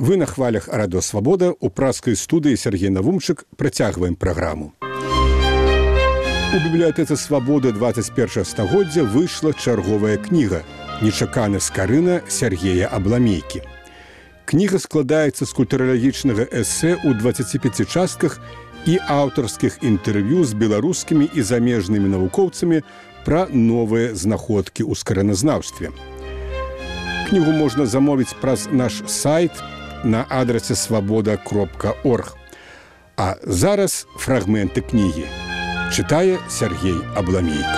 Вы на хвалях Радио Свобода, у пражской студии Сергей Навумчик. Працягваем программу. У бібліятэцы Свабоды 21 стагоддзя выйшла чарговая кніга «Нечаканы скарына» Сергея Абламейкі. Кніга складаецца з культуралагічнага эсэ ў 25 частках і аўтарскіх інтэрв'ю з беларускімі і замежнымі навукоўцамі пра новыя знаходкі ў скараназнаўстве. Кнігу можна замовіць праз наш сайт на адрасе свабода.орг. А зараз фрагменты кнігі. Читає Сергей Абламейка.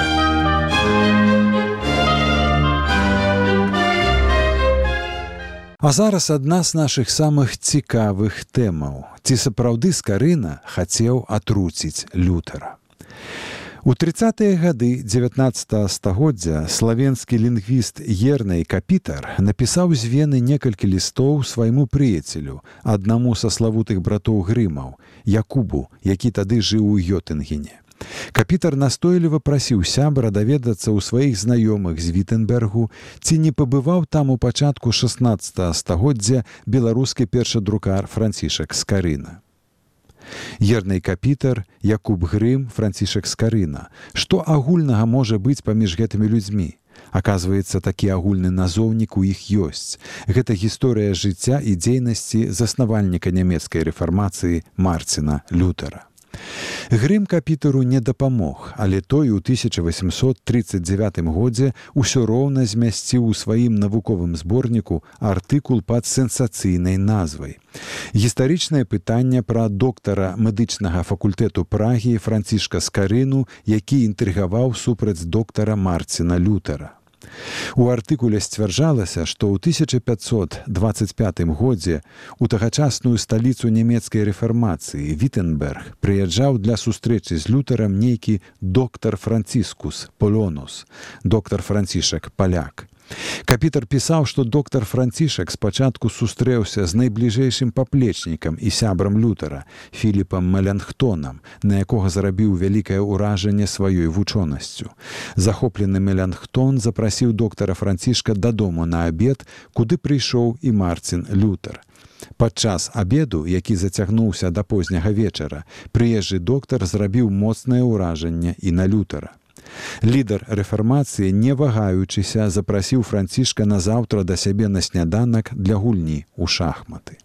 А зараз адна з нашых самых цікавых тэмаў. Ці сапраўды скарына хацеў атруціць Лютера? У 30-е гады 19 стагоддзя славенскі лінгвіст Ерней Капітар напісаў з Вены некалькі лістоў свайму прыяцелю, аднаму са славутых братоў Грымаў, Якубу, які тады жыў у Йотынгене. Капітар настойліва прасіў сябра даведацца ў сваіх знаёмых з Віттенбергу, ці не пабываў там у пачатку 16 стагоддзя беларускі першадрукар Францішак Скарына. Ерней Капітар, Якуб Грым, Францішак Скарына. Што агульнага можа быць паміж гэтымі людзьмі? Аказваецца, такі агульны назоўнік у іх ёсць. Гэта гісторыя жыцця і дзейнасці заснавальніка нямецкай рэфармацыі Марціна Лютера. Грым Капітару не дапамог, але той у 1839 годзе ўсё роўна змясціў у сваім навуковым зборніку артыкул пад сенсацыйнай назвай. Гістарычнае пытанне пра доктара медычнага факультэту Прагі Францішка Скарыну, які інтрыгаваў супраць доктара Марціна Лютера. У артыкуле сцвярджалася, што ў 1525 годзе у тагачасную сталіцу нямецкай рэфармацыі Віттенберг прыязджаў для сустрэчы з Лютарам нейкі доктар Францискус Полонус, доктар Францішак Паляк. Капітар пісаў, што доктар Францішак спачатку сустрэўся з найбліжэйшым паплечнікам і сябрам Лютера, Філіпам Меланхтонам, на якога зарабіў вялікае ўражанне сваёй вучонасцю. Захоплены Меланхтон запрасіў доктара Францішка дадому на абед, куды прыйшоў і Марцін Лютер. Падчас абеду, які зацягнуўся да позняга вечара, прыезджы доктар зрабіў моцнае ўражанне і на Лютера. Лідар рэфармацыі, не вагаючыся, запрасіў Францішка назаўтра да сябе на сняданак для гульні ў шахматы.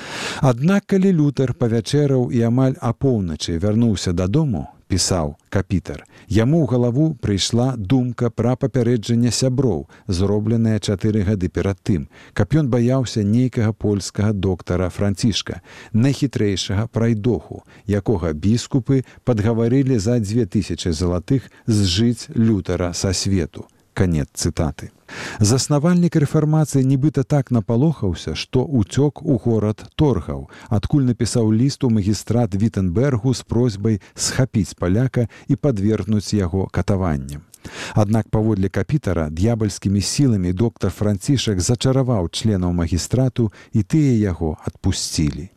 Аднак, калі Лютер павячэраў і амаль апоўначы вярнуўся дадому, пісаў Капітар, яму ў галаву прыйшла думка пра папярэджанне сяброў, зробленае 4 гады перад тым, каб ён баяўся нейкага польскага доктара Францішка, найхітрэйшага прайдоху, якога біскупы падгаварылі за 2000 залатых зжыць Лютера са свету. Канец цытаты. Заснавальнік рэфармацыі нібыта так напалохаўся, што ўцёк у горад Торгаў, адкуль напісаў ліст у магістрат Віттенбергу з просьбай схапіць паляка і падвергнуць яго катаванням. Аднак паводле Капітара д'ябальскімі сіламі доктар Францішак зачараваў членаў магістрату, і тыя яго адпусцілі.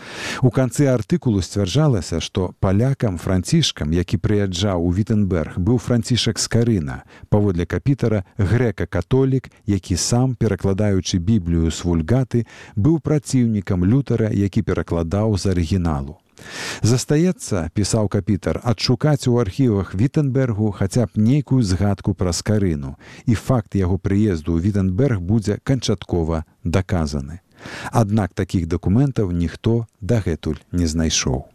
У канцы артыкулу сцвярджалася, што палякам Францішкам, які прыязджаў у Віттенберг, быў Францішак Скарына, паводле Капітара грэка-католік, які сам, перакладаючы Біблію з вульгаты, быў праціўнікам Лютера, які перакладаў з арыгіналу. Застаецца, пісаў Капітар, адшукаць у архівах Віттенбергу хаця б нейкую згадку пра Скарыну, і факт яго прыезду ў Віттенберг будзе канчаткова даказаны. Аднак такіх дакументаў ніхто дагэтуль не знайшоў.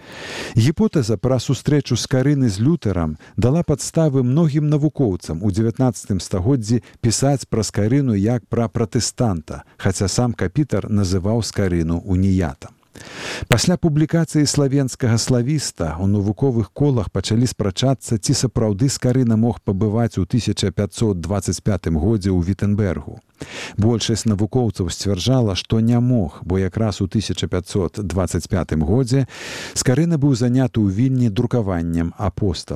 Гіпотэза пра сустрэчу Скарыны з Лютэрам дала падставы многім навукоўцам у 19 стагоддзі пісаць пра Скарыну як пра пратэстанта, хаця сам Капітар называў Скарыну уніятам. Пасля публікацыі славенскага славіста ў навуковых колах пачалі спрачацца, ці сапраўды Скарына мог пабываць у 1525 годзе ў Віттенбергу. Большасць навукоўцаў сцвярджала, што не мог, бо якраз у 1525 годзе Скарына быў заняты ў Вільні друкаваннем апостала.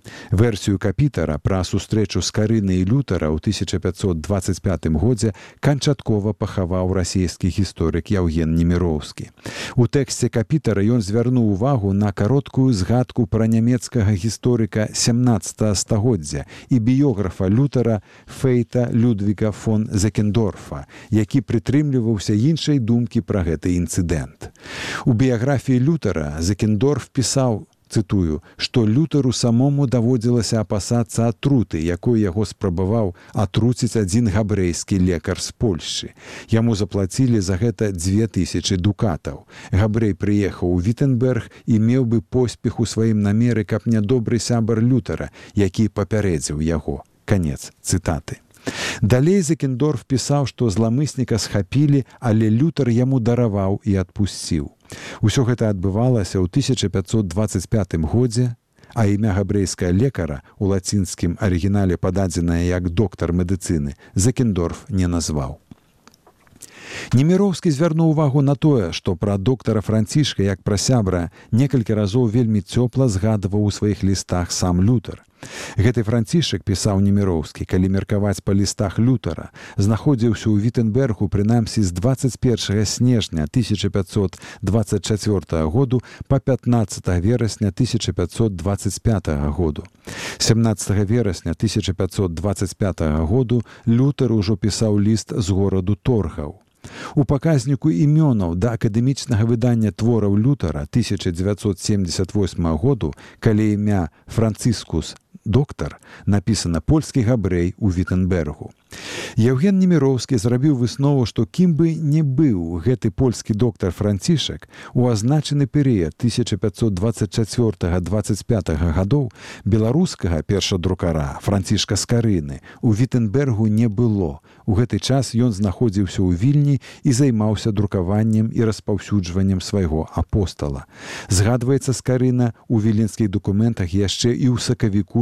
Версію капітара пра сустрэчу з Карынай і Лютара ў 1525 годзе канчаткова пахаваў расійскі гісторык Яўген Неміроўскі. У тэксце капітара ён звярнуў увагу на кароткую згадку пра нямецкага гісторыка 17 стагоддзя і біёграфа Лютара Фейта Людвіга фон Зекендорфа, які прытрымліваўся іншай думкі пра гэты інцыдэнт. У біяграфіі Лютара Зекендорф пісаў, цытую, што Лютару самому даводзілася апасацца атруты, якой яго спрабаваў атруціць адзін габрэйскі лекар з Польшчы. Яму заплацілі за гэта 2000 дукатаў. Габрэй прыехаў у Віттенберг і меў бы поспех у сваім намеры, каб нядобры сябар Лютара, які папярэдзіў яго. Канец цытаты. Далей Зекендорф пісаў, што зламысніка схапілі, але Лютар яму дараваў і адпусціў. Усё гэта адбывалася ў 1525 годзе, а імя габрэйскага лекара у лацінскім арыгінале пададзенае як доктар медыцыны Зекендорф не назваў. Неміроўскі звярнуў увагу на тое, што пра доктара Францішка як пра сябра некалькі разоў вельмі цёпла згадваў у сваіх лістах сам Лютар. Гэты Францішак, пісаў Неміроўскі, калі меркаваць па лістах Лютара, знаходзіўся ў Віттенбергу прынамсі з 21 снежня 1524 году па 15 верасня 1525 году. 17 верасня 1525 году Лютар ужо пісаў ліст з гораду Торгаў. У паказніку імёнаў да акадэмічнага выдання твораў Лютара 1978 году, калі імя Францискус доктар, напісана польскі габрэй у Віттенбергу. Яўген Неміроўскі зрабіў выснову, што кім бы не быў гэты польскі доктар Францішак, у азначаны перыяд 1524-25 гадоў беларускага першадрукара Францішка з Карыны у Віттенбергу не было. У гэты час ён знаходзіўся ў Вільні і займаўся друкаваннем і распаўсюджваннем свайго апостала. Згадваецца Скарына ў віленскіх дакументах яшчэ і ў сакавіку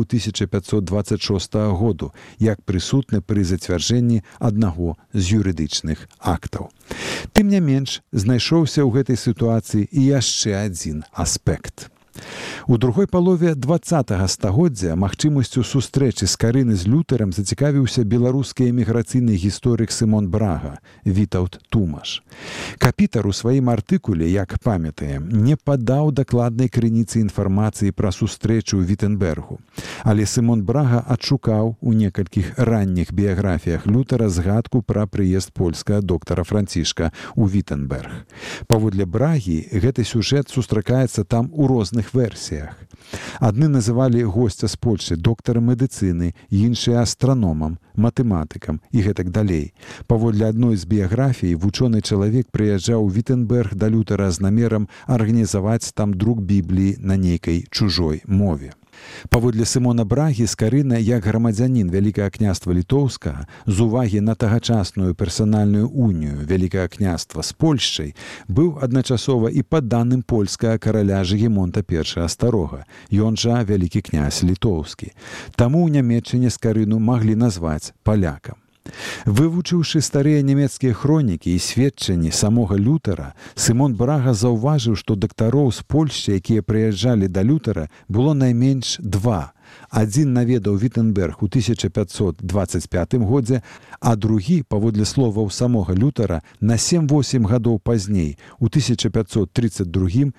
1526 году, як прысутны пры зацвярджэнні аднаго з юрыдычных актаў. Тым не менш, знайшоўся ў гэтай сітуацыі і яшчэ адзін аспект. У другой палове 20-го стагоддзя магчымасцю сустрэчы з Карыны з Лютарам зацікавіўся беларускі эміграцыйны гісторык Сымон Брага, Вітаўт Тумаш. Капітар у сваім артыкуле, як памятаем, не падаў дакладнай крыніцы інфармацыі пра сустрэчу ў Віттенбергу. Але Сымон Брага адшукаў у некалькіх ранніх біяграфіях Лютара згадку пра прыезд польскага доктара Францішка ў Віттенберг. Паводле Брагі, гэты сюжэт сустракаецца там у розных версіях. Адны называлі госця з Польшчы доктарам медыцыны, іншыя астраномам, матэматыкам і гэтак далей. Паводле адной з біяграфій, вучоны чалавек прыязджаў у Віттенберг да Лютара з намерам арганізаваць там друк Бібліі на нейкай чужой мове. Паводле Сымона Брагі, Скарына, як грамадзянін Вялікага княства Літоўскага, з увагі на тагачасную персанальную унію Вялікага княства з Польшчай, быў адначасова і падданым польскага караля Жыгімонта I Старога, ён жа Вялікі князь Літоўскі. Таму ў Нямецчыне Скарыну маглі назваць палякам. Вывучыўшы старыя нямецкія хронікі і сведчанні самога Лютара, Сымон Брага заўважыў, што дактароў з Польшчы, якія прыязджалі да Лютара, было найменш два. Адзін наведаў Віттенберг у 1525 годзе, а другі, паводле словаў самога Лютара, на 7-8 гадоў пазней, у 1532-33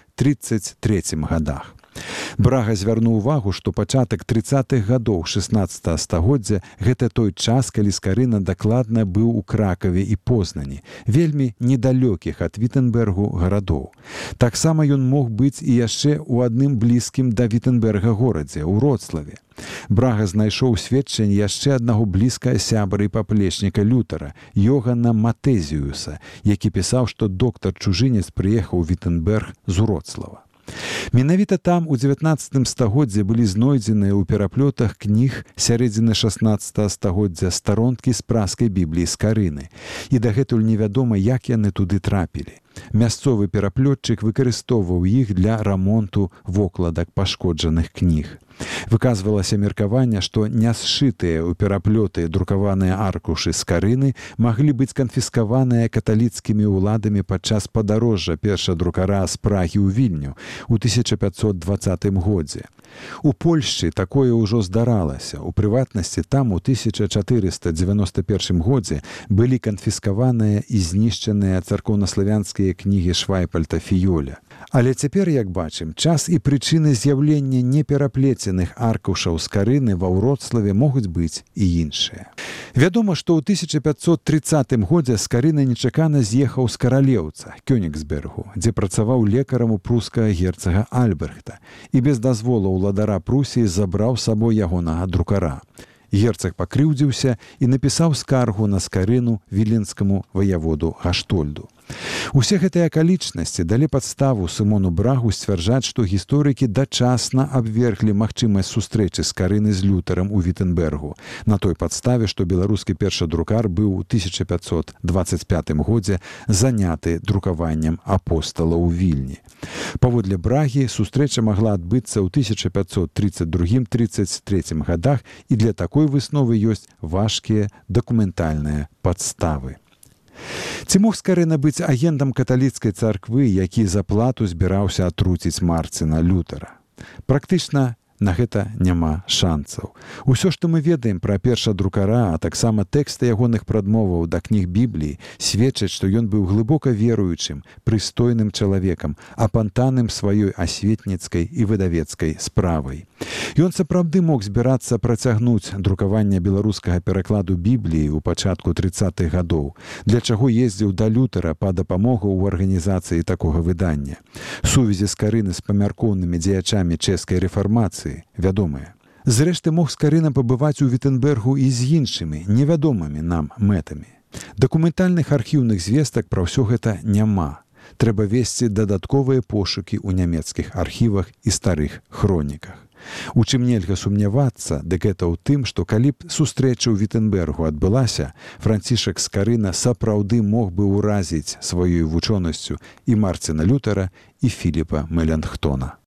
гадах. Брага звярнуў увагу, што пачатак 30-х гадоў 16 стагоддзя – гэта той час, калі Скарына дакладна быў у Кракаве і Познані, вельмі недалёкіх ад Віттенбергу гарадоў. Таксама ён мог быць і яшчэ ў адным блізкім да Віттенберга горадзе, у Вроцлаве. Брага знайшоў сведчанне яшчэ аднаго блізкага сябра і паплечніка Лютара, Йогана Матэзіуса, які пісаў, што доктар-чужынец прыехаў у Віттенберг з Вроцлава. Менавіта там у 19 стагоддзі былі знойдзеныя ў пераплётах кніг сярэдзіны 16 стагоддзя старонкі з праскай Бібліі Скарыны, і дагэтуль невядома, як яны туды трапілі. Мясцовы пераплётчык выкарыстоўваў іх для рамонту вокладак пашкоджаных кніг. Выказвалася меркаванне, што нясшытыя ў пераплёты друкаваныя аркушы Скарыны маглі быць канфіскаваныя каталіцкімі ўладамі падчас падарожжа першадрукара з Прагі ў Вільню ў 1520 годзе. У Польшчы такое ўжо здаралася. У прыватнасці, там у 1491 годзе былі канфіскаваныя і знішчаныя царкоўнаславянскія кнігі Швайпальта Фіёля. Але цяпер, як бачым, час і прычыны з'яўлення непераплеценых аркушаў з карыны ва Вроцлаве могуць быць і іншыя. Вядома, што ў 1530 годзе з карыны нечакана з'ехаў з Каралеўца, Кёнігсбергу, дзе працаваў лекарам у прускага герцага Альбрехта і без дазволу ўладара Прусіі забраў з сабой ягонага друкара. Герцаг пакрыўдзіўся і напісаў скаргу на скарыну віленскаму ваяводу Гаштольду. Усе гэтыя акалічнасці далі падставу Сымону Брагу сцвярджаць, што гісторыкі дачасна абверглі магчымасць сустрэчы скарыны з Лютарам у Віттэнбергу, на той падставе, што беларускі першадрукар быў у 1525 годзе заняты друкаваннем апостала ў Вільні. Паводле Брагі, сустрэча магла адбыцца ў 1532-33 гадах, і для такой высновы ёсць важкія дакументальныя падставы. Ці мог скарына быць агентам каталіцкай царквы, які за плату збіраўся атруціць Марціна Лютара? Практычна на гэта няма шанцаў. Усё, што мы ведаем пра першадрукара, а таксама тэксты ягоных прадмоваў да кніг Бібліі, сведчаць, што ён быў глыбока веруючым, прыстойным чалавекам, апантаным сваёй асветніцкай і выдавецкай справай. Ён сапраўды мог збірацца працягнуць друкаванне беларускага перакладу Бібліі ў пачатку 30-х гадоў, для чаго ездзіў да Лютара па дапамогу ў арганізацыі такога выдання. Сувязі скарыны з памяркоўнымі дзеячамі чэшскай рэфармацыі вядомыя. Зрэшты, мог скарына пабываць у Віттэнбергу і з іншымі, невядомымі нам мэтамі. Дакументальных архіўных звестак пра ўсё гэта няма. Трэба весці дадатковыя пошукі ў нямецкіх архівах і старых хроніках. У чым нельга сумнявацца, дык гэта ў тым, што калі б сустрэча ў Віттэнбергу адбылася, Францішак Скарына сапраўды мог бы ўразіць сваёй вучонасцю і Марціна Лютара, і Філіпа Меланхтона.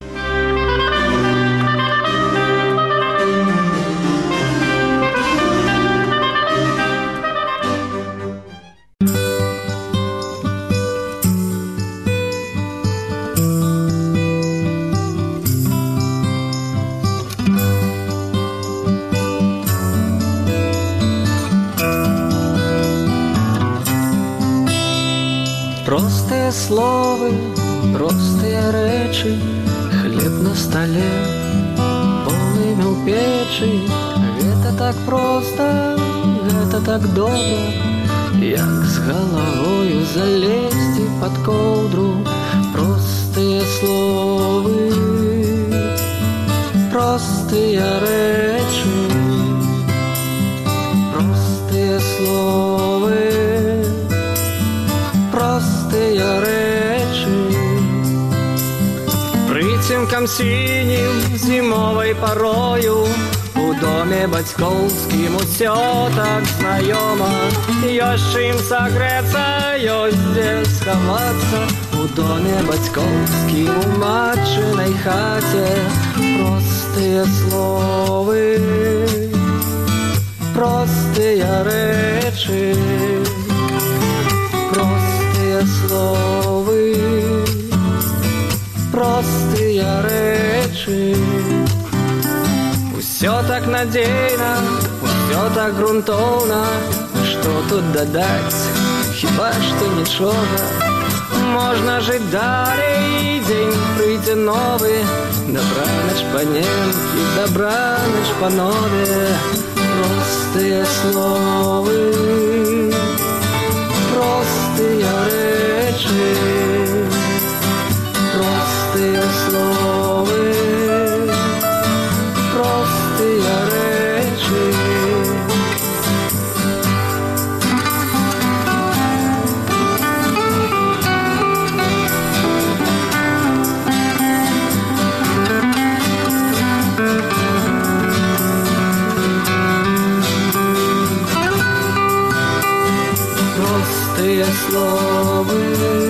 Простые словы, простые рэчы, хлеб на столе, полымя ў печы. Гэта так проста, гэта так добра, як з галавою залезці пад коўдру. Простыя словы, простыя рэчы, простыя словы, простыя рэчы. Прыцемкам сінім зімовай парою у доме бацькоўскім усё так знаёма. Ёсць чым сагрэцца, ёсць дзе схавацца. У доме бацькоўскім у матчынай хаце простыя словы, простыя рэчы, простыя словы, простыя рэчы. Усё так надзейна, усё так грунтоўна. Што тут дадаць? Хіба што нічога. Можна жыць далей, дзень прыйдзе новы. Дабранач паненкі, дабранач панове. Простыя словы, простыя рэчы, простыя словы, простыя рэчы. Простые словы,